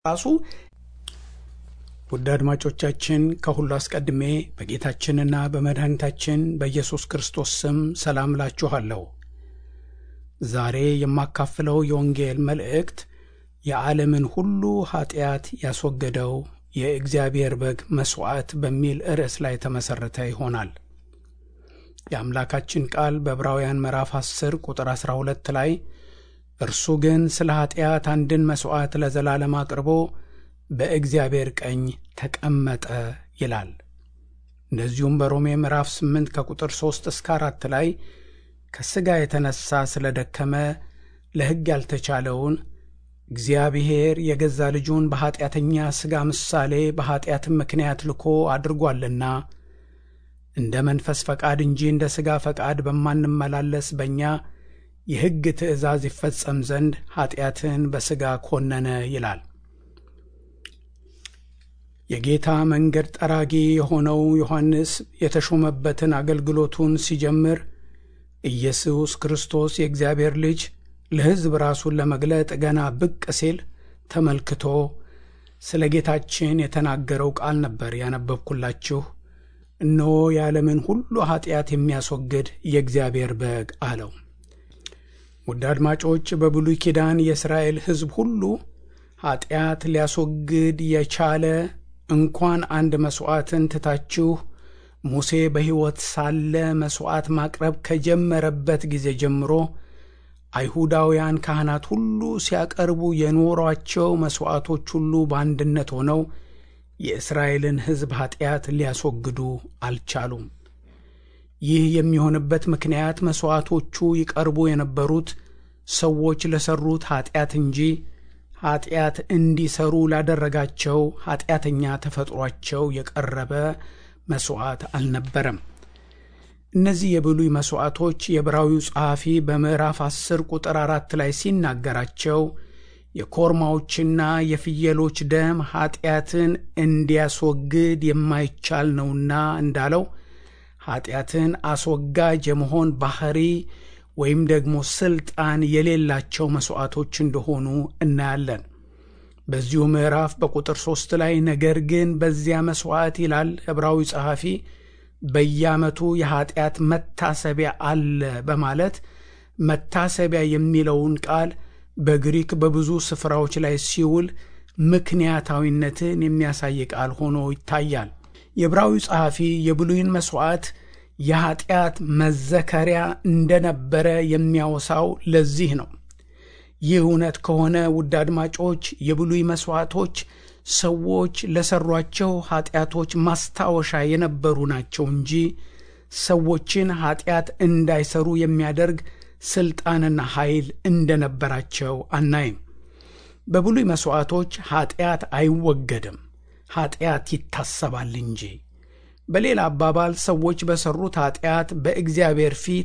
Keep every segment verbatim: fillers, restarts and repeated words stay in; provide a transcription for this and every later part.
ራሱ ውድ አድማጮቻችን ከሁሉ አስቀድሜ በጌታችንና በመድኃኒታችን በኢየሱስ ክርስቶስ ስም ሰላም ላችኋለሁ። ዛሬ የማካፍለው የወንጌል መልእክት የዓለምን ሁሉ ኃጢአት ያስወገደው የእግዚአብሔር በግ መስዋዕት በሚል ርዕስ ላይ ተመሰረተ ይሆናል። የአምላካችን ቃል በዕብራውያን ምዕራፍ አስር ቁጥር አስራ ሁለት ላይ እርሱ ግን ስለ ኃጢአት አንድን መስዋዕት ለዘላለም አቅርቦ በእግዚአብሔር ቀኝ ተቀመጠ ይላል። እንደዚሁም በሮሜ ምዕራፍ ስምንት ከቁጥር ሶስት እስከ አራት ላይ ከሥጋ የተነሳ ስለደከመ ለሕግ ያልተቻለውን እግዚአብሔር የገዛ ልጁን በኃጢአተኛ ሥጋ ምሳሌ በኃጢአትም ምክንያት ልኮ አድርጓልና እንደ መንፈስ ፈቃድ እንጂ እንደ ሥጋ ፈቃድ በማንመላለስ በእኛ የሕግ ትእዛዝ ይፈጸም ዘንድ ኃጢአትን በሥጋ ኮነነ ይላል። የጌታ መንገድ ጠራጊ የሆነው ዮሐንስ የተሾመበትን አገልግሎቱን ሲጀምር ኢየሱስ ክርስቶስ የእግዚአብሔር ልጅ ለሕዝብ ራሱን ለመግለጥ ገና ብቅ ሲል ተመልክቶ ስለ ጌታችን የተናገረው ቃል ነበር ያነበብኩላችሁ። እነሆ የዓለምን ሁሉ ኃጢአት የሚያስወግድ የእግዚአብሔር በግ አለው። ውድ አድማጮች፣ በብሉይ ኪዳን የእስራኤል ሕዝብ ሁሉ ኃጢአት ሊያስወግድ የቻለ እንኳን አንድ መሥዋዕትን ትታችሁ ሙሴ በሕይወት ሳለ መሥዋዕት ማቅረብ ከጀመረበት ጊዜ ጀምሮ አይሁዳውያን ካህናት ሁሉ ሲያቀርቡ የኖሯቸው መሥዋዕቶች ሁሉ በአንድነት ሆነው የእስራኤልን ሕዝብ ኃጢአት ሊያስወግዱ አልቻሉም። ይህ የሚሆንበት ምክንያት መሥዋዕቶቹ ይቀርቡ የነበሩት ሰዎች ለሠሩት ኃጢአት እንጂ ኃጢአት እንዲሠሩ ላደረጋቸው ኃጢአተኛ ተፈጥሯቸው የቀረበ መሥዋዕት አልነበረም። እነዚህ የብሉይ መሥዋዕቶች የዕብራዊው ጸሐፊ በምዕራፍ አስር ቁጥር አራት ላይ ሲናገራቸው የኮርማዎችና የፍየሎች ደም ኃጢአትን እንዲያስወግድ የማይቻል ነውና እንዳለው ኃጢአትን አስወጋጅ የመሆን ባህሪ ወይም ደግሞ ስልጣን የሌላቸው መሥዋዕቶች እንደሆኑ እናያለን። በዚሁ ምዕራፍ በቁጥር ሦስት ላይ ነገር ግን በዚያ መሥዋዕት ይላል ዕብራዊ ጸሐፊ በየዓመቱ የኃጢአት መታሰቢያ አለ በማለት መታሰቢያ የሚለውን ቃል በግሪክ በብዙ ስፍራዎች ላይ ሲውል ምክንያታዊነትን የሚያሳይ ቃል ሆኖ ይታያል። የዕብራዊ ጸሐፊ የብሉይን መሥዋዕት የኃጢአት መዘከሪያ እንደነበረ የሚያወሳው ለዚህ ነው። ይህ እውነት ከሆነ ውድ አድማጮች፣ የብሉይ መሥዋዕቶች ሰዎች ለሠሯቸው ኃጢአቶች ማስታወሻ የነበሩ ናቸው እንጂ ሰዎችን ኃጢአት እንዳይሠሩ የሚያደርግ ሥልጣንና ኃይል እንደነበራቸው አናይም። በብሉይ መሥዋዕቶች ኃጢአት አይወገድም፣ ኃጢአት ይታሰባል እንጂ። በሌላ አባባል ሰዎች በሠሩት ኃጢአት በእግዚአብሔር ፊት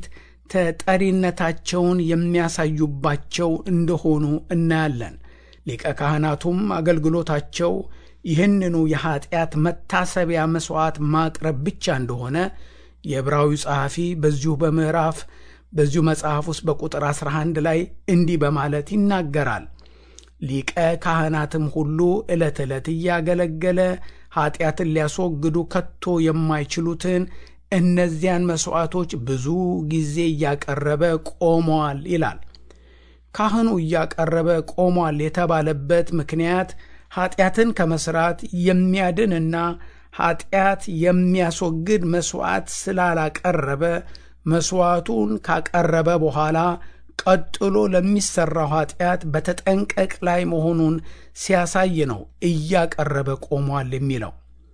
ተጠሪነታቸውን የሚያሳዩባቸው እንደሆኑ እናያለን። ሊቀ ካህናቱም አገልግሎታቸው ይህንኑ የኃጢአት መታሰቢያ መሥዋዕት ማቅረብ ብቻ እንደሆነ የዕብራዊ ጸሐፊ በዚሁ በምዕራፍ በዚሁ መጽሐፍ ውስጥ በቁጥር አስራ አንድ ላይ እንዲህ በማለት ይናገራል። ሊቀ ካህናትም ሁሉ ዕለት ዕለት እያገለገለ ኃጢአትን ሊያስወግዱ ከቶ የማይችሉትን እነዚያን መሥዋዕቶች ብዙ ጊዜ እያቀረበ ቆሟል ይላል። ካህኑ እያቀረበ ቆሟል የተባለበት ምክንያት ኃጢአትን ከመሥራት የሚያድንና ኃጢአት የሚያስወግድ መሥዋዕት ስላላቀረበ መሥዋዕቱን ካቀረበ በኋላ ቀጥሎ ለሚሠራው ኃጢአት በተጠንቀቅ ላይ መሆኑን ሲያሳይ ነው እያቀረበ ቆሟል የሚለው።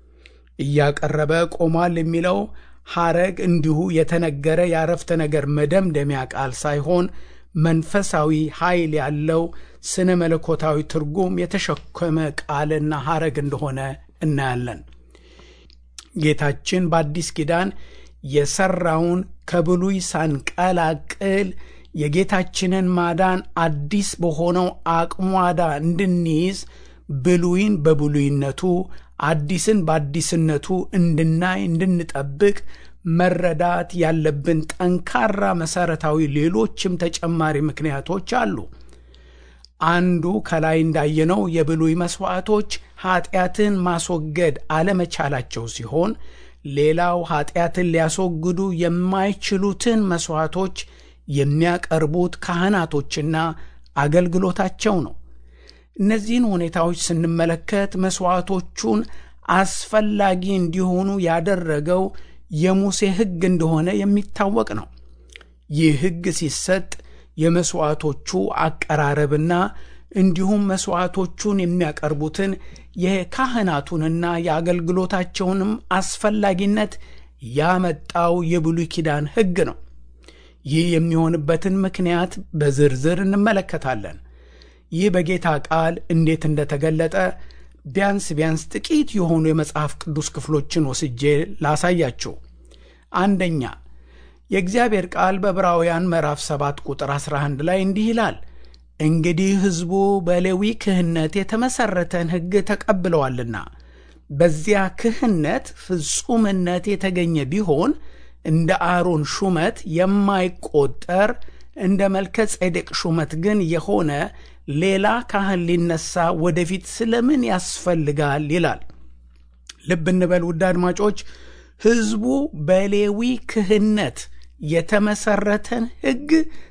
እያቀረበ ቆሟል የሚለው ሐረግ እንዲሁ የተነገረ የአረፍተ ነገር መደምደሚያ ቃል ሳይሆን መንፈሳዊ ኃይል ያለው ስነ መለኮታዊ ትርጉም የተሸከመ ቃልና ሐረግ እንደሆነ እናያለን። ጌታችን በአዲስ ኪዳን የሠራውን ከብሉይ ሳንቀላቅል የጌታችንን ማዳን አዲስ በሆነው አቅሟዳ እንድንይዝ ብሉይን በብሉይነቱ አዲስን በአዲስነቱ እንድናይ እንድንጠብቅ መረዳት ያለብን ጠንካራ መሠረታዊ ሌሎችም ተጨማሪ ምክንያቶች አሉ። አንዱ ከላይ እንዳየነው የብሉይ መስዋዕቶች ኀጢአትን ማስወገድ አለመቻላቸው ሲሆን፣ ሌላው ኀጢአትን ሊያስወግዱ የማይችሉትን መስዋዕቶች የሚያቀርቡት ካህናቶችና አገልግሎታቸው ነው። እነዚህን ሁኔታዎች ስንመለከት መስዋዕቶቹን አስፈላጊ እንዲሆኑ ያደረገው የሙሴ ሕግ እንደሆነ የሚታወቅ ነው። ይህ ሕግ ሲሰጥ የመስዋዕቶቹ አቀራረብና እንዲሁም መስዋዕቶቹን የሚያቀርቡትን የካህናቱንና የአገልግሎታቸውንም አስፈላጊነት ያመጣው የብሉይ ኪዳን ሕግ ነው። ይህ የሚሆንበትን ምክንያት በዝርዝር እንመለከታለን። ይህ በጌታ ቃል እንዴት እንደተገለጠ ቢያንስ ቢያንስ ጥቂት የሆኑ የመጽሐፍ ቅዱስ ክፍሎችን ወስጄ ላሳያችሁ። አንደኛ፣ የእግዚአብሔር ቃል በዕብራውያን ምዕራፍ ሰባት ቁጥር አስራ አንድ ላይ እንዲህ ይላል፣ እንግዲህ ሕዝቡ በሌዊ ክህነት የተመሠረተን ሕግ ተቀብለዋልና በዚያ ክህነት ፍጹምነት የተገኘ ቢሆን እንደ አሮን ሹመት የማይቆጠር እንደ መልከ ጼዴቅ ሹመት ግን የሆነ ሌላ ካህን ሊነሳ ወደፊት ስለምን ያስፈልጋል ይላል። ልብ እንበል ውድ አድማጮች፣ ሕዝቡ በሌዊ ክህነት የተመሠረተን ሕግ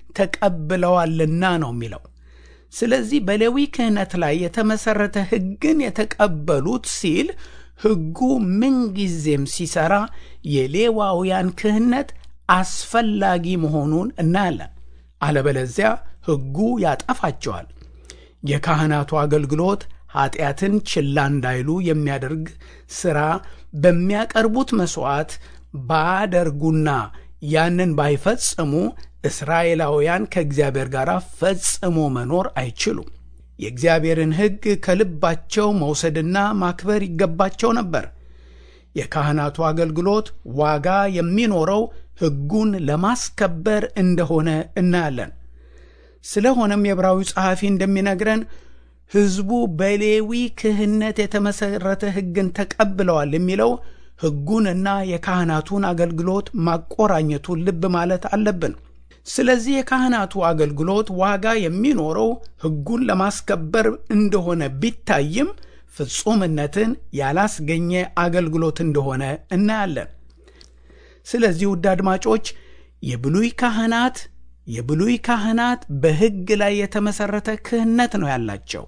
ተቀብለዋልና ነው የሚለው። ስለዚህ በሌዊ ክህነት ላይ የተመሠረተ ሕግን የተቀበሉት ሲል ሕጉ ምንጊዜም ሲሰራ የሌዋውያን ክህነት አስፈላጊ መሆኑን እናያለን። አለበለዚያ ሕጉ ያጠፋቸዋል። የካህናቱ አገልግሎት ኀጢአትን ችላ እንዳይሉ የሚያደርግ ሥራ በሚያቀርቡት መሥዋዕት ባያደርጉና ያንን ባይፈጽሙ እስራኤላውያን ከእግዚአብሔር ጋር ፈጽሞ መኖር አይችሉም። የእግዚአብሔርን ሕግ ከልባቸው መውሰድና ማክበር ይገባቸው ነበር። የካህናቱ አገልግሎት ዋጋ የሚኖረው ሕጉን ለማስከበር እንደሆነ እናያለን። ስለሆነም የዕብራዊው ጸሐፊ እንደሚነግረን ሕዝቡ በሌዊ ክህነት የተመሠረተ ሕግን ተቀብለዋል የሚለው ሕጉንና የካህናቱን አገልግሎት ማቆራኘቱን ልብ ማለት አለብን። ስለዚህ የካህናቱ አገልግሎት ዋጋ የሚኖረው ሕጉን ለማስከበር እንደሆነ ቢታይም ፍጹምነትን ያላስገኘ አገልግሎት እንደሆነ እናያለን። ስለዚህ ውድ አድማጮች የብሉይ ካህናት የብሉይ ካህናት በሕግ ላይ የተመሠረተ ክህነት ነው ያላቸው።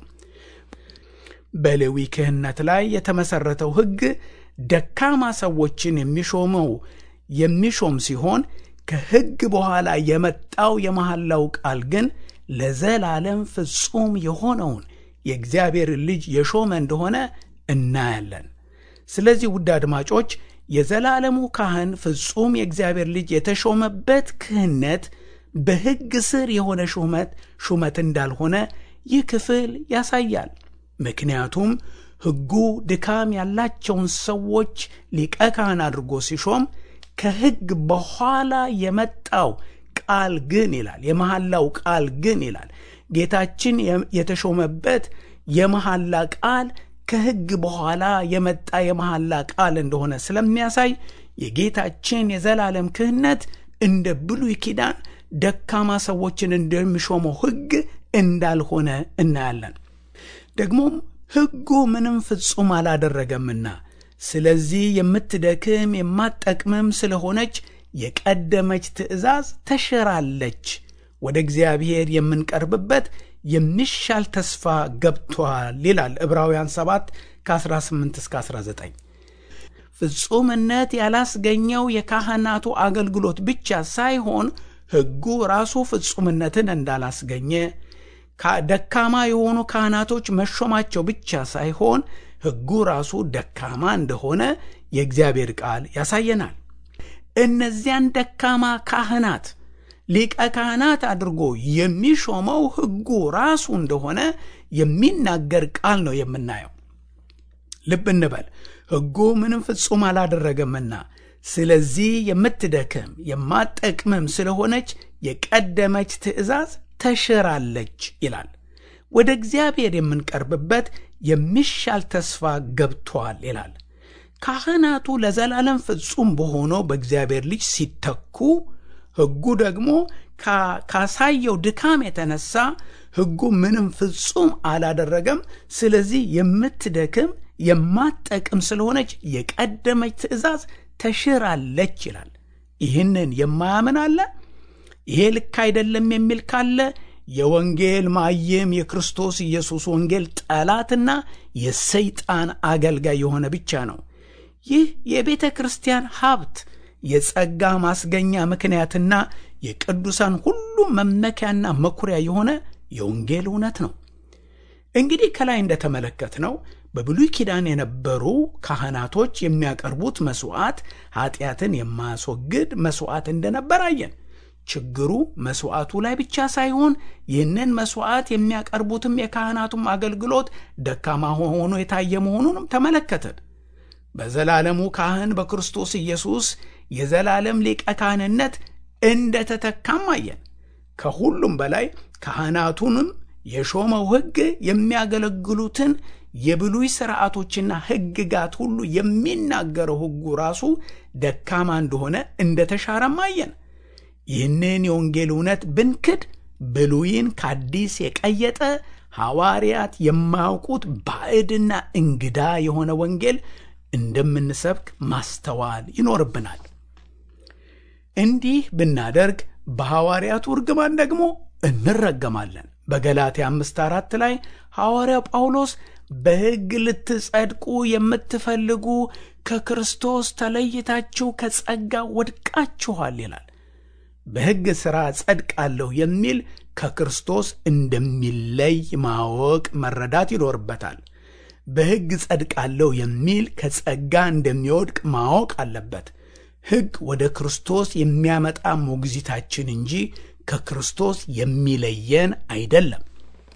በሌዊ ክህነት ላይ የተመሠረተው ሕግ ደካማ ሰዎችን የሚሾመው የሚሾም ሲሆን ከሕግ በኋላ የመጣው የመሐላው ቃል ግን ለዘላለም ፍጹም የሆነውን የእግዚአብሔር ልጅ የሾመ እንደሆነ እናያለን። ስለዚህ ውድ አድማጮች የዘላለሙ ካህን ፍጹም የእግዚአብሔር ልጅ የተሾመበት ክህነት በሕግ ስር የሆነ ሹመት ሹመት እንዳልሆነ ይህ ክፍል ያሳያል። ምክንያቱም ሕጉ ድካም ያላቸውን ሰዎች ሊቀ ካህን አድርጎ ሲሾም ከሕግ በኋላ የመጣው ቃል ግን ይላል የመሐላው ቃል ግን ይላል ጌታችን የተሾመበት የመሐላ ቃል ከሕግ በኋላ የመጣ የመሐላ ቃል እንደሆነ ስለሚያሳይ የጌታችን የዘላለም ክህነት እንደ ብሉይ ኪዳን ደካማ ሰዎችን እንደሚሾመው ሕግ እንዳልሆነ እናያለን። ደግሞም ሕጉ ምንም ፍጹም አላደረገምና ስለዚህ የምትደክም የማትጠቅምም ስለሆነች የቀደመች ትእዛዝ ተሽራለች፣ ወደ እግዚአብሔር የምንቀርብበት የሚሻል ተስፋ ገብቷል ይላል ዕብራውያን ሰባት ከአስራ ስምንት እስከ አስራ ዘጠኝ። ፍጹምነት ያላስገኘው የካህናቱ አገልግሎት ብቻ ሳይሆን ሕጉ ራሱ ፍጹምነትን እንዳላስገኘ፣ ደካማ የሆኑ ካህናቶች መሾማቸው ብቻ ሳይሆን ሕጉ ራሱ ደካማ እንደሆነ የእግዚአብሔር ቃል ያሳየናል። እነዚያን ደካማ ካህናት ሊቀ ካህናት አድርጎ የሚሾመው ሕጉ ራሱ እንደሆነ የሚናገር ቃል ነው የምናየው። ልብ እንበል፣ ሕጉ ምንም ፍጹም አላደረገምና ስለዚህ የምትደክም የማትጠቅምም ስለሆነች የቀደመች ትእዛዝ ተሽራለች ይላል። ወደ እግዚአብሔር የምንቀርብበት የሚሻል ተስፋ ገብቷል ይላል። ካህናቱ ለዘላለም ፍጹም በሆነው በእግዚአብሔር ልጅ ሲተኩ ሕጉ ደግሞ ካሳየው ድካም የተነሳ ሕጉ ምንም ፍጹም አላደረገም። ስለዚህ የምትደክም የማትጠቅም ስለሆነች የቀደመች ትእዛዝ ተሽራለች ይላል። ይህንን የማያምን አለ? ይሄ ልክ አይደለም የሚል ካለ የወንጌል ማየም የክርስቶስ ኢየሱስ ወንጌል ጠላትና የሰይጣን አገልጋይ የሆነ ብቻ ነው። ይህ የቤተ ክርስቲያን ሀብት፣ የጸጋ ማስገኛ ምክንያትና የቅዱሳን ሁሉ መመኪያና መኩሪያ የሆነ የወንጌል እውነት ነው። እንግዲህ ከላይ እንደተመለከትነው በብሉይ ኪዳን የነበሩ ካህናቶች የሚያቀርቡት መስዋዕት ኃጢአትን የማያስወግድ መስዋዕት እንደነበር አየን። ችግሩ መስዋዕቱ ላይ ብቻ ሳይሆን ይህንን መስዋዕት የሚያቀርቡትም የካህናቱም አገልግሎት ደካማ ሆኖ የታየ መሆኑንም ተመለከትን። በዘላለሙ ካህን በክርስቶስ ኢየሱስ የዘላለም ሊቀ ካህንነት እንደተተካም አየን። ከሁሉም በላይ ካህናቱንም የሾመው ሕግ የሚያገለግሉትን የብሉይ ሥርዓቶችና ሕግጋት ሁሉ የሚናገረው ሕጉ ራሱ ደካማ እንደሆነ እንደተሻረም አየን። ይህንን የወንጌል እውነት ብንክድ ብሉይን ከአዲስ የቀየጠ ሐዋርያት የማያውቁት ባዕድና እንግዳ የሆነ ወንጌል እንደምንሰብክ ማስተዋል ይኖርብናል። እንዲህ ብናደርግ በሐዋርያቱ እርግማን ደግሞ እንረገማለን። በገላትያ አምስት አራት ላይ ሐዋርያው ጳውሎስ በሕግ ልትጸድቁ የምትፈልጉ ከክርስቶስ ተለይታችሁ ከጸጋ ወድቃችኋል ይላል። በሕግ ሥራ ጸድቃለሁ የሚል ከክርስቶስ እንደሚለይ ማወቅ መረዳት ይኖርበታል። በሕግ ጸድቃለሁ የሚል ከጸጋ እንደሚወድቅ ማወቅ አለበት። ሕግ ወደ ክርስቶስ የሚያመጣ ሞግዚታችን እንጂ ከክርስቶስ የሚለየን አይደለም።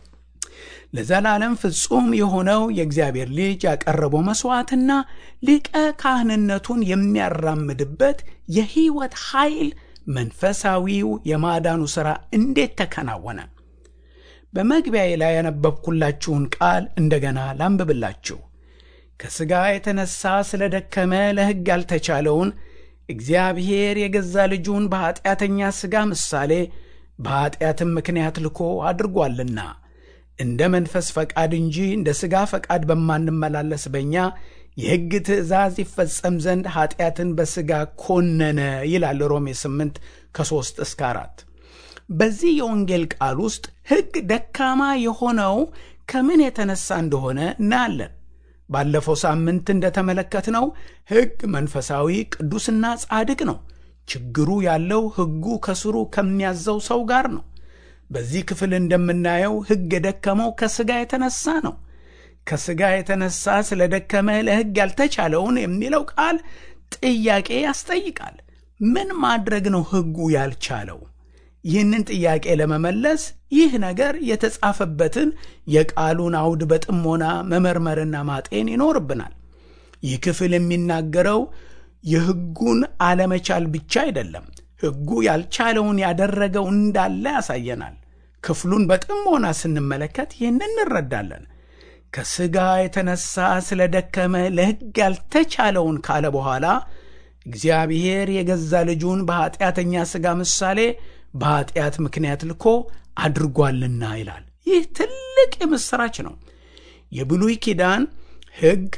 ለዘላለም ፍጹም የሆነው የእግዚአብሔር ልጅ ያቀረበው መሥዋዕትና ሊቀ ካህንነቱን የሚያራምድበት የሕይወት ኃይል መንፈሳዊው የማዳኑ ሥራ እንዴት ተከናወነ? በመግቢያዬ ላይ ያነበብኩላችሁን ቃል እንደገና ላንብብላችሁ። ከሥጋ የተነሣ ስለ ደከመ ለሕግ ያልተቻለውን እግዚአብሔር የገዛ ልጁን በኀጢአተኛ ሥጋ ምሳሌ በኀጢአትም ምክንያት ልኮ አድርጓልና እንደ መንፈስ ፈቃድ እንጂ እንደ ሥጋ ፈቃድ በማንመላለስ በእኛ የሕግ ትእዛዝ ይፈጸም ዘንድ ኀጢአትን በሥጋ ኮነነ ይላል ሮሜ ስምንት ከሦስት እስከ አራት። በዚህ የወንጌል ቃል ውስጥ ሕግ ደካማ የሆነው ከምን የተነሳ እንደሆነ እናያለን። ባለፈው ሳምንት እንደተመለከትነው ሕግ መንፈሳዊ ቅዱስና ጻድቅ ነው። ችግሩ ያለው ሕጉ ከስሩ ከሚያዘው ሰው ጋር ነው። በዚህ ክፍል እንደምናየው ሕግ የደከመው ከሥጋ የተነሳ ነው። ከሥጋ የተነሳ ስለ ደከመ ለሕግ ያልተቻለውን የሚለው ቃል ጥያቄ ያስጠይቃል። ምን ማድረግ ነው ሕጉ ያልቻለው? ይህንን ጥያቄ ለመመለስ ይህ ነገር የተጻፈበትን የቃሉን አውድ በጥሞና መመርመርና ማጤን ይኖርብናል። ይህ ክፍል የሚናገረው የሕጉን አለመቻል ብቻ አይደለም፣ ሕጉ ያልቻለውን ያደረገው እንዳለ ያሳየናል። ክፍሉን በጥሞና ስንመለከት ይህን እንረዳለን። ከሥጋ የተነሳ ስለ ደከመ ለሕግ ያልተቻለውን ካለ በኋላ እግዚአብሔር የገዛ ልጁን በኀጢአተኛ ሥጋ ምሳሌ በኀጢአት ምክንያት ልኮ አድርጓልና ይላል። ይህ ትልቅ የምሥራች ነው። የብሉይ ኪዳን ሕግ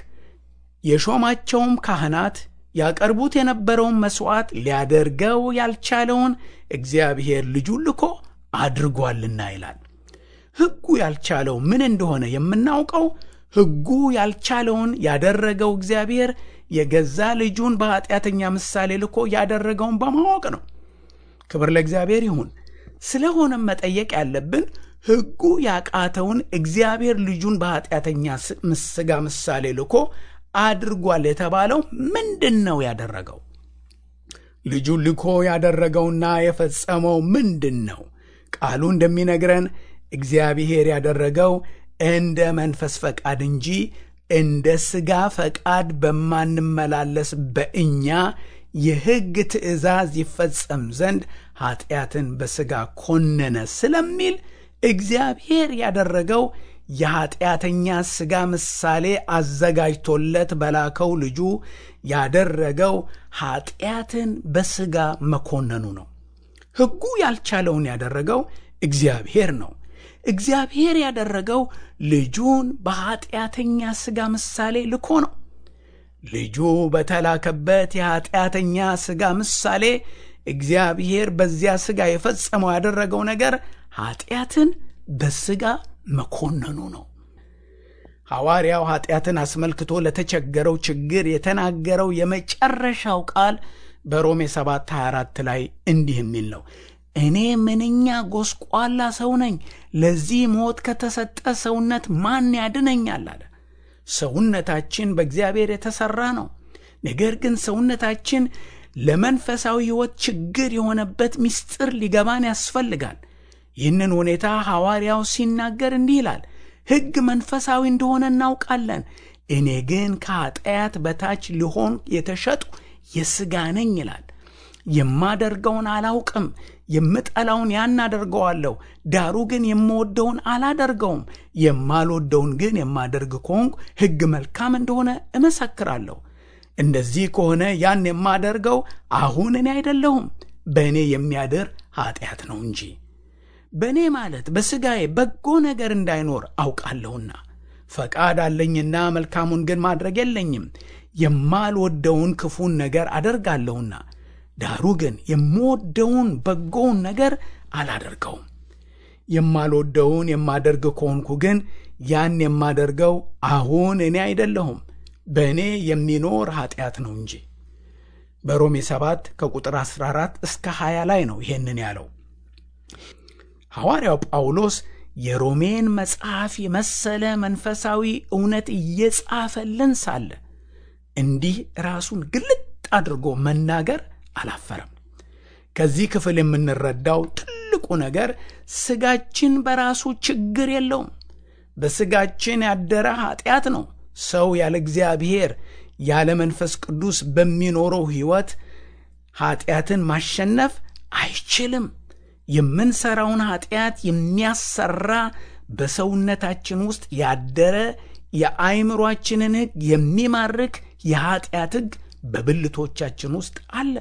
የሾማቸውም ካህናት ያቀርቡት የነበረውን መሥዋዕት ሊያደርገው ያልቻለውን እግዚአብሔር ልጁን ልኮ አድርጓልና ይላል። ሕጉ ያልቻለው ምን እንደሆነ የምናውቀው ሕጉ ያልቻለውን ያደረገው እግዚአብሔር የገዛ ልጁን በኀጢአተኛ ምሳሌ ልኮ ያደረገውን በማወቅ ነው። ክብር ለእግዚአብሔር ይሁን። ስለሆነም መጠየቅ ያለብን ሕጉ ያቃተውን እግዚአብሔር ልጁን በኀጢአተኛ ሥጋ ምሳሌ ልኮ አድርጓል የተባለው ምንድን ነው ያደረገው? ልጁን ልኮ ያደረገውና የፈጸመው ምንድን ነው? ቃሉ እንደሚነግረን እግዚአብሔር ያደረገው እንደ መንፈስ ፈቃድ እንጂ እንደ ሥጋ ፈቃድ በማንመላለስ በእኛ የሕግ ትእዛዝ ይፈጸም ዘንድ ኀጢአትን በሥጋ ኮነነ ስለሚል እግዚአብሔር ያደረገው የኀጢአተኛ ሥጋ ምሳሌ አዘጋጅቶለት በላከው ልጁ ያደረገው ኀጢአትን በሥጋ መኮነኑ ነው። ሕጉ ያልቻለውን ያደረገው እግዚአብሔር ነው። እግዚአብሔር ያደረገው ልጁን በኃጢአተኛ ሥጋ ምሳሌ ልኮ ነው። ልጁ በተላከበት የኃጢአተኛ ሥጋ ምሳሌ እግዚአብሔር በዚያ ሥጋ የፈጸመው ያደረገው ነገር ኃጢአትን በሥጋ መኮነኑ ነው። ሐዋርያው ኃጢአትን አስመልክቶ ለተቸገረው ችግር የተናገረው የመጨረሻው ቃል በሮሜ ሰባት ሃያ አራት ላይ እንዲህ የሚል ነው። እኔ ምንኛ ጎስቋላ ሰው ነኝ፣ ለዚህ ሞት ከተሰጠ ሰውነት ማን ያድነኛል አለ። ሰውነታችን በእግዚአብሔር የተሰራ ነው። ነገር ግን ሰውነታችን ለመንፈሳዊ ሕይወት ችግር የሆነበት ምስጢር ሊገባን ያስፈልጋል። ይህንን ሁኔታ ሐዋርያው ሲናገር እንዲህ ይላል፣ ሕግ መንፈሳዊ እንደሆነ እናውቃለን፣ እኔ ግን ከኃጢአት በታች ልሆን የተሸጡ የሥጋ ነኝ ይላል። የማደርገውን አላውቅም፣ የምጠላውን ያን አደርገዋለሁ። ዳሩ ግን የምወደውን አላደርገውም። የማልወደውን ግን የማደርግ ከሆንኩ ሕግ መልካም እንደሆነ እመሰክራለሁ። እንደዚህ ከሆነ ያን የማደርገው አሁን እኔ አይደለሁም፣ በእኔ የሚያድር ኃጢአት ነው እንጂ። በእኔ ማለት በሥጋዬ በጎ ነገር እንዳይኖር አውቃለሁና ፈቃድ አለኝና መልካሙን ግን ማድረግ የለኝም። የማልወደውን ክፉን ነገር አደርጋለሁና ዳሩ ግን የምወደውን በጎውን ነገር አላደርገውም። የማልወደውን የማደርግ ከሆንኩ ግን ያን የማደርገው አሁን እኔ አይደለሁም፣ በእኔ የሚኖር ኃጢአት ነው እንጂ። በሮሜ ሰባት ከቁጥር አስራ አራት እስከ ሃያ ላይ ነው ይሄንን ያለው። ሐዋርያው ጳውሎስ የሮሜን መጽሐፍ የመሰለ መንፈሳዊ እውነት እየጻፈልን ሳለ እንዲህ ራሱን ግልጥ አድርጎ መናገር አላፈረም። ከዚህ ክፍል የምንረዳው ትልቁ ነገር ሥጋችን በራሱ ችግር የለውም። በሥጋችን ያደረ ኃጢአት ነው። ሰው ያለ እግዚአብሔር ያለ መንፈስ ቅዱስ በሚኖረው ሕይወት ኃጢአትን ማሸነፍ አይችልም። የምንሰራውን ኃጢአት የሚያሰራ በሰውነታችን ውስጥ ያደረ የአእምሮአችንን ሕግ የሚማርክ የኃጢአት ሕግ በብልቶቻችን ውስጥ አለ።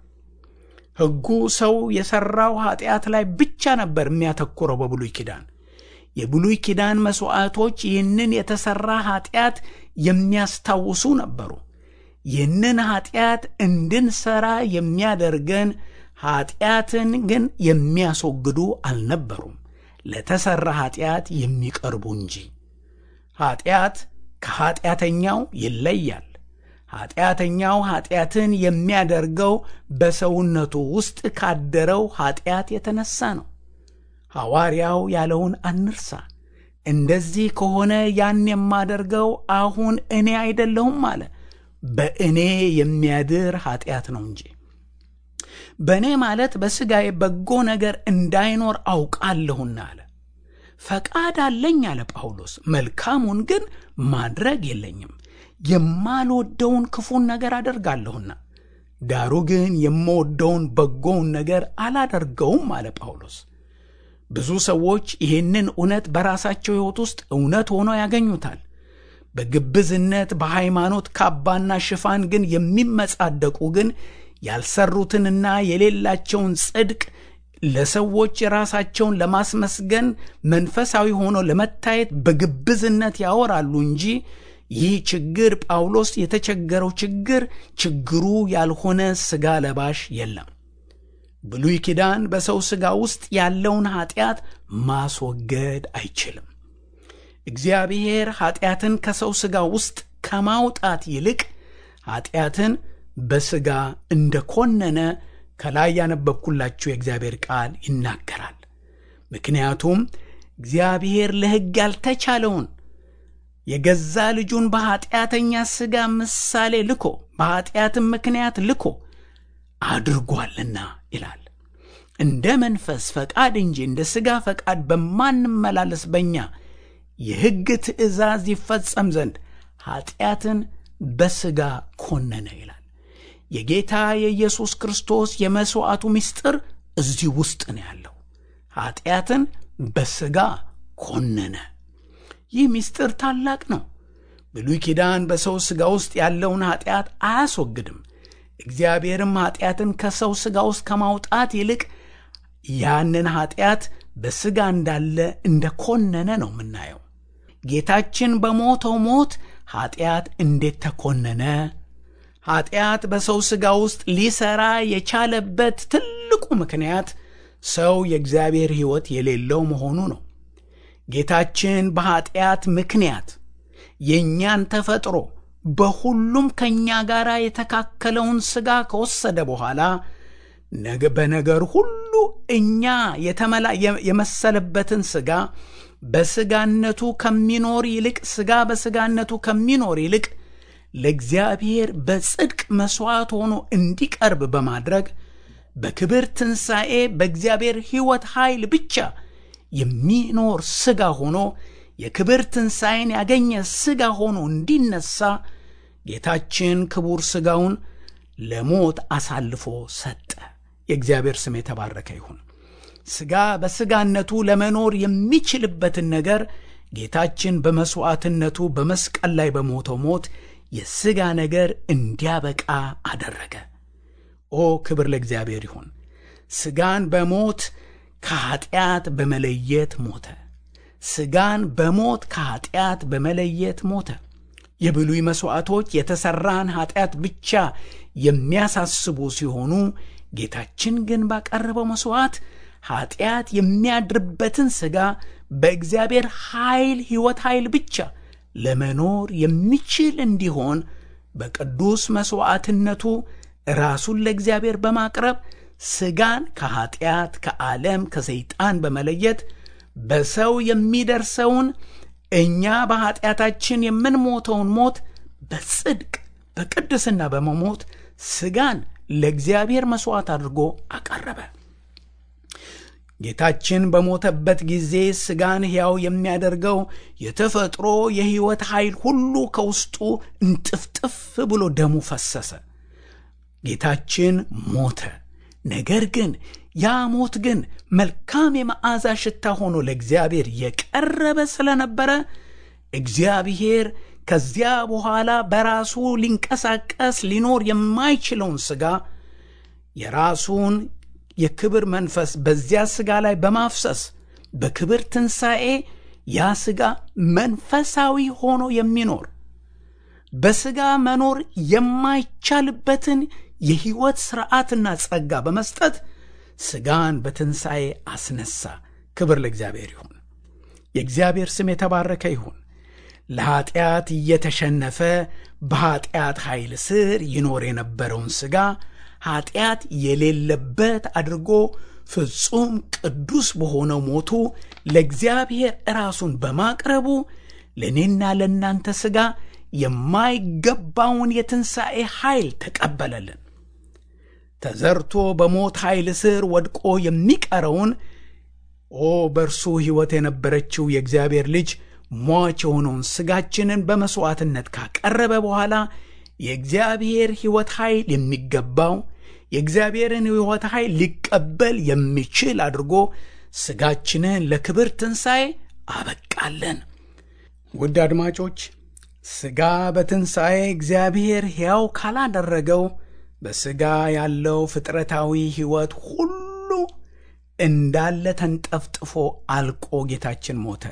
ሕጉ ሰው የሰራው ኃጢአት ላይ ብቻ ነበር የሚያተኩረው። በብሉይ ኪዳን የብሉይ ኪዳን መስዋዕቶች ይህንን የተሰራ ኃጢአት የሚያስታውሱ ነበሩ። ይህንን ኃጢአት እንድንሰራ የሚያደርገን ኃጢአትን ግን የሚያስወግዱ አልነበሩም፣ ለተሰራ ኃጢአት የሚቀርቡ እንጂ። ኃጢአት ከኃጢአተኛው ይለያል። ኃጢአተኛው ኃጢአትን የሚያደርገው በሰውነቱ ውስጥ ካደረው ኃጢአት የተነሳ ነው። ሐዋርያው ያለውን አንርሳ። እንደዚህ ከሆነ ያን የማደርገው አሁን እኔ አይደለሁም አለ፣ በእኔ የሚያድር ኃጢአት ነው እንጂ። በእኔ ማለት በሥጋዬ በጎ ነገር እንዳይኖር አውቃለሁና አለ። ፈቃድ አለኝ አለ ጳውሎስ፣ መልካሙን ግን ማድረግ የለኝም። የማልወደውን ክፉን ነገር አደርጋለሁና ዳሩ ግን የምወደውን በጎውን ነገር አላደርገውም አለ ጳውሎስ። ብዙ ሰዎች ይህንን እውነት በራሳቸው ሕይወት ውስጥ እውነት ሆኖ ያገኙታል። በግብዝነት በሃይማኖት ካባና ሽፋን ግን የሚመጻደቁ ግን ያልሰሩትንና የሌላቸውን ጽድቅ ለሰዎች ራሳቸውን ለማስመስገን መንፈሳዊ ሆኖ ለመታየት በግብዝነት ያወራሉ እንጂ ይህ ችግር ጳውሎስ የተቸገረው ችግር ችግሩ ያልሆነ ሥጋ ለባሽ የለም። ብሉይ ኪዳን በሰው ሥጋ ውስጥ ያለውን ኃጢአት ማስወገድ አይችልም። እግዚአብሔር ኃጢአትን ከሰው ሥጋ ውስጥ ከማውጣት ይልቅ ኃጢአትን በሥጋ እንደኮነነ ከላይ ያነበብኩላችሁ የእግዚአብሔር ቃል ይናገራል። ምክንያቱም እግዚአብሔር ለሕግ ያልተቻለውን የገዛ ልጁን በኃጢአተኛ ሥጋ ምሳሌ ልኮ በኃጢአትም ምክንያት ልኮ አድርጓልና ይላል። እንደ መንፈስ ፈቃድ እንጂ እንደ ሥጋ ፈቃድ በማንመላለስ በእኛ የሕግ ትእዛዝ ይፈጸም ዘንድ ኃጢአትን በሥጋ ኮነነ ይላል። የጌታ የኢየሱስ ክርስቶስ የመሥዋዕቱ ምስጢር እዚህ ውስጥ ነው ያለው። ኃጢአትን በሥጋ ኮነነ። ይህ ምስጢር ታላቅ ነው። ብሉይ ኪዳን በሰው ሥጋ ውስጥ ያለውን ኃጢአት አያስወግድም። እግዚአብሔርም ኃጢአትን ከሰው ሥጋ ውስጥ ከማውጣት ይልቅ ያንን ኃጢአት በሥጋ እንዳለ እንደ ኮነነ ነው የምናየው። ጌታችን በሞተው ሞት ኃጢአት እንዴት ተኮነነ? ኃጢአት በሰው ሥጋ ውስጥ ሊሠራ የቻለበት ትልቁ ምክንያት ሰው የእግዚአብሔር ሕይወት የሌለው መሆኑ ነው። ጌታችን በኃጢአት ምክንያት የእኛን ተፈጥሮ በሁሉም ከእኛ ጋር የተካከለውን ሥጋ ከወሰደ በኋላ ነገ በነገር ሁሉ እኛ የተመላ የመሰለበትን ሥጋ በሥጋነቱ ከሚኖር ይልቅ ሥጋ በሥጋነቱ ከሚኖር ይልቅ ለእግዚአብሔር በጽድቅ መሥዋዕት ሆኖ እንዲቀርብ በማድረግ በክብር ትንሣኤ በእግዚአብሔር ሕይወት ኃይል ብቻ የሚኖር ሥጋ ሆኖ የክብር ትንሣኤን ያገኘ ሥጋ ሆኖ እንዲነሣ ጌታችን ክቡር ሥጋውን ለሞት አሳልፎ ሰጠ። የእግዚአብሔር ስም የተባረከ ይሁን። ሥጋ በሥጋነቱ ለመኖር የሚችልበትን ነገር ጌታችን በመሥዋዕትነቱ በመስቀል ላይ በሞተው ሞት የሥጋ ነገር እንዲያበቃ አደረገ። ኦ ክብር ለእግዚአብሔር ይሁን። ሥጋን በሞት ከኃጢአት በመለየት ሞተ። ሥጋን በሞት ከኃጢአት በመለየት ሞተ። የብሉይ መሥዋዕቶች የተሠራን ኃጢአት ብቻ የሚያሳስቡ ሲሆኑ ጌታችን ግን ባቀረበው መሥዋዕት ኃጢአት የሚያድርበትን ሥጋ በእግዚአብሔር ኃይል ሕይወት ኃይል ብቻ ለመኖር የሚችል እንዲሆን በቅዱስ መሥዋዕትነቱ ራሱን ለእግዚአብሔር በማቅረብ ሥጋን ከኃጢአት ከዓለም ከሰይጣን በመለየት በሰው የሚደርሰውን እኛ በኃጢአታችን የምንሞተውን ሞት በጽድቅ በቅድስና በመሞት ሥጋን ለእግዚአብሔር መሥዋዕት አድርጎ አቀረበ። ጌታችን በሞተበት ጊዜ ሥጋን ሕያው የሚያደርገው የተፈጥሮ የሕይወት ኃይል ሁሉ ከውስጡ እንጥፍጥፍ ብሎ ደሙ ፈሰሰ። ጌታችን ሞተ። ነገር ግን ያ ሞት ግን መልካም የመዓዛ ሽታ ሆኖ ለእግዚአብሔር የቀረበ ስለነበረ እግዚአብሔር ከዚያ በኋላ በራሱ ሊንቀሳቀስ ሊኖር የማይችለውን ሥጋ የራሱን የክብር መንፈስ በዚያ ሥጋ ላይ በማፍሰስ በክብር ትንሣኤ ያ ሥጋ መንፈሳዊ ሆኖ የሚኖር በሥጋ መኖር የማይቻልበትን የሕይወት ሥርዓትና ጸጋ በመስጠት ሥጋን በትንሣኤ አስነሳ። ክብር ለእግዚአብሔር ይሁን። የእግዚአብሔር ስም የተባረከ ይሁን። ለኀጢአት እየተሸነፈ በኀጢአት ኃይል ስር ይኖር የነበረውን ሥጋ ኀጢአት የሌለበት አድርጎ ፍጹም ቅዱስ በሆነው ሞቱ ለእግዚአብሔር ራሱን በማቅረቡ ለእኔና ለእናንተ ሥጋ የማይገባውን የትንሣኤ ኃይል ተቀበለልን። ተዘርቶ በሞት ኃይል ስር ወድቆ የሚቀረውን ኦ በእርሱ ሕይወት የነበረችው የእግዚአብሔር ልጅ ሟች የሆነውን ሥጋችንን በመሥዋዕትነት ካቀረበ በኋላ የእግዚአብሔር ሕይወት ኃይል የሚገባው የእግዚአብሔርን ሕይወት ኃይል ሊቀበል የሚችል አድርጎ ሥጋችንን ለክብር ትንሣኤ አበቃለን። ውድ አድማጮች፣ ሥጋ በትንሣኤ እግዚአብሔር ሕያው ካላደረገው በሥጋ ያለው ፍጥረታዊ ሕይወት ሁሉ እንዳለ ተንጠፍጥፎ አልቆ ጌታችን ሞተ።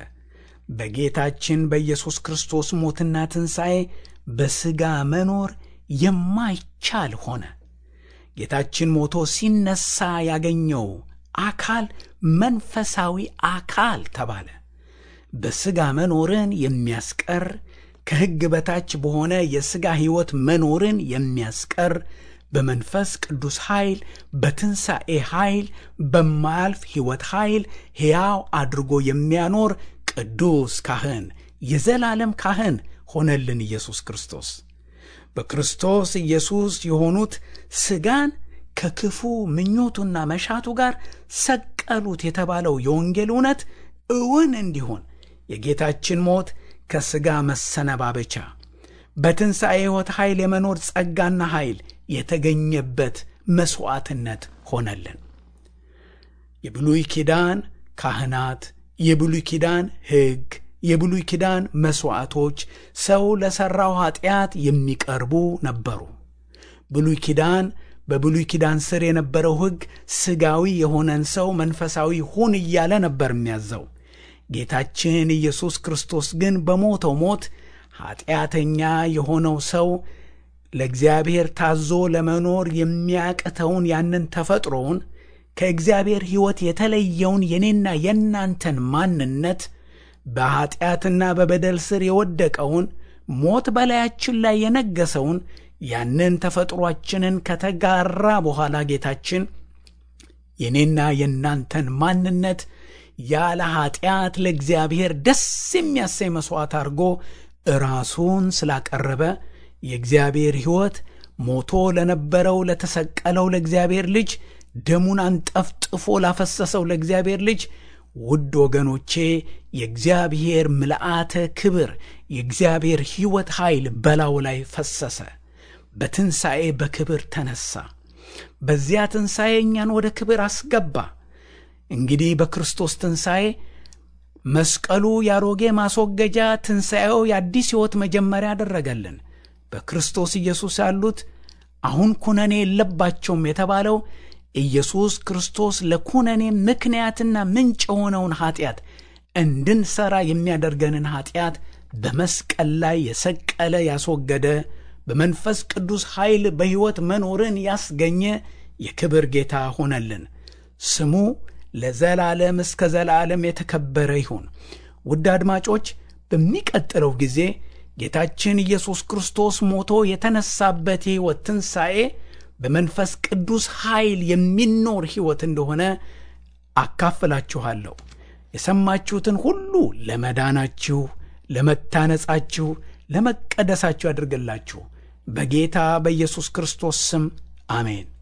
በጌታችን በኢየሱስ ክርስቶስ ሞትና ትንሣኤ በሥጋ መኖር የማይቻል ሆነ። ጌታችን ሞቶ ሲነሳ ያገኘው አካል መንፈሳዊ አካል ተባለ። በሥጋ መኖርን የሚያስቀር ከሕግ በታች በሆነ የሥጋ ሕይወት መኖርን የሚያስቀር በመንፈስ ቅዱስ ኃይል በትንሣኤ ኃይል በማያልፍ ሕይወት ኃይል ሕያው አድርጎ የሚያኖር ቅዱስ ካህን የዘላለም ካህን ሆነልን ኢየሱስ ክርስቶስ። በክርስቶስ ኢየሱስ የሆኑት ሥጋን ከክፉ ምኞቱና መሻቱ ጋር ሰቀሉት የተባለው የወንጌል እውነት እውን እንዲሆን የጌታችን ሞት ከሥጋ መሰነባበቻ በትንሣኤ ሕይወት ኃይል የመኖር ጸጋና ኃይል የተገኘበት መሥዋዕትነት ሆነልን። የብሉይ ኪዳን ካህናት፣ የብሉይ ኪዳን ሕግ፣ የብሉይ ኪዳን መሥዋዕቶች ሰው ለሠራው ኀጢአት የሚቀርቡ ነበሩ። ብሉይ ኪዳን በብሉይ ኪዳን ስር የነበረው ሕግ ሥጋዊ የሆነን ሰው መንፈሳዊ ሁን እያለ ነበር የሚያዘው። ጌታችን ኢየሱስ ክርስቶስ ግን በሞተው ሞት ኀጢአተኛ የሆነው ሰው ለእግዚአብሔር ታዞ ለመኖር የሚያቅተውን ያንን ተፈጥሮውን ከእግዚአብሔር ሕይወት የተለየውን የኔና የናንተን ማንነት በኀጢአትና በበደል ስር የወደቀውን ሞት በላያችን ላይ የነገሰውን ያንን ተፈጥሮአችንን ከተጋራ በኋላ ጌታችን የኔና የናንተን ማንነት ያለ ኀጢአት ለእግዚአብሔር ደስ የሚያሰኝ መሥዋዕት አድርጎ ራሱን ስላቀረበ የእግዚአብሔር ሕይወት ሞቶ ለነበረው ለተሰቀለው ለእግዚአብሔር ልጅ ደሙን አንጠፍጥፎ ላፈሰሰው ለእግዚአብሔር ልጅ ውድ ወገኖቼ የእግዚአብሔር ምልአተ ክብር የእግዚአብሔር ሕይወት ኃይል በላዩ ላይ ፈሰሰ። በትንሣኤ በክብር ተነሳ። በዚያ ትንሣኤ እኛን ወደ ክብር አስገባ። እንግዲህ በክርስቶስ ትንሣኤ መስቀሉ ያሮጌ ማስወገጃ፣ ትንሣኤው የአዲስ ሕይወት መጀመሪያ አደረገልን። በክርስቶስ ኢየሱስ ያሉት አሁን ኩነኔ የለባቸውም የተባለው ኢየሱስ ክርስቶስ ለኩነኔ ምክንያትና ምንጭ የሆነውን ኀጢአት እንድንሰራ የሚያደርገንን ኀጢአት በመስቀል ላይ የሰቀለ ያስወገደ፣ በመንፈስ ቅዱስ ኃይል በሕይወት መኖርን ያስገኘ የክብር ጌታ ሆነልን። ስሙ ለዘላለም እስከ ዘላለም የተከበረ ይሁን። ውድ አድማጮች፣ በሚቀጥለው ጊዜ ጌታችን ኢየሱስ ክርስቶስ ሞቶ የተነሳበት የሕይወት ትንሣኤ በመንፈስ ቅዱስ ኃይል የሚኖር ሕይወት እንደሆነ አካፍላችኋለሁ። የሰማችሁትን ሁሉ ለመዳናችሁ፣ ለመታነጻችሁ፣ ለመቀደሳችሁ ያድርግላችሁ። በጌታ በኢየሱስ ክርስቶስ ስም አሜን።